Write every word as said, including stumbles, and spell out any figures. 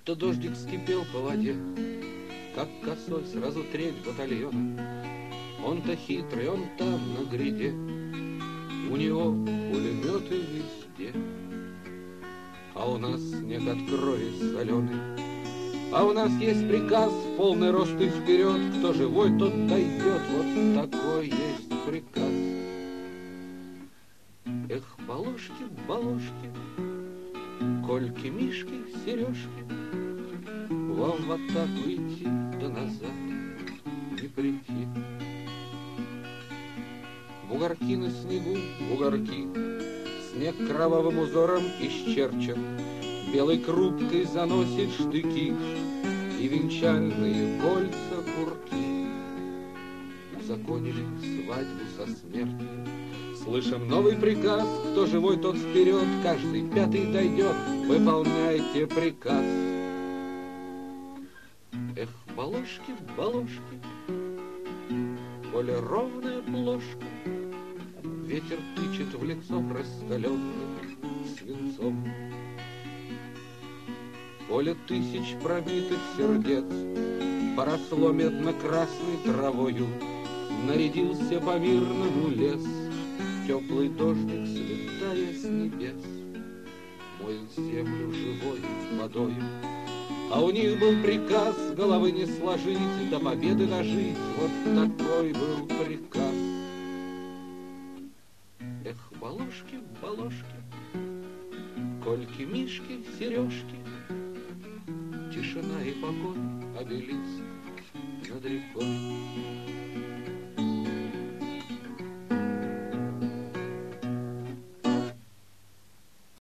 Будто дождик скипел по воде, как косой сразу треть батальона. Он-то хитрый, он там на гряде, у него пулеметы везде. А у нас снег от крови соленый, а у нас есть приказ в полный рост и вперед. Кто живой, тот дойдет, вот такой есть приказ. Эх, балошки, балошки, кольки, мишки, сережки, вам в атаку идти, да назад не прийти. Бугорки на снегу, бугорки, снег кровавым узором исчерчен, белой крупкой заносит штыки и венчальные кольца курки. Узаконили свадьбу со смертью. Слышим новый приказ, кто живой, тот вперед, каждый пятый дойдет, выполняйте приказ. Эх, балошки, балошки, коли ровная плошка, ветер тычет в лицо раскаленным свинцом. Поле тысяч пробитых сердец поросло медно-красной травою, нарядился по-мирному лес, теплый дождик, слетая с небес, моет землю живой водою. А у них был приказ головы не сложить, до победы дожить, вот такой был приказ. Эх, балошки, балошки, кольки, мишки, сережки, тишина и покой, обелиск над рекой.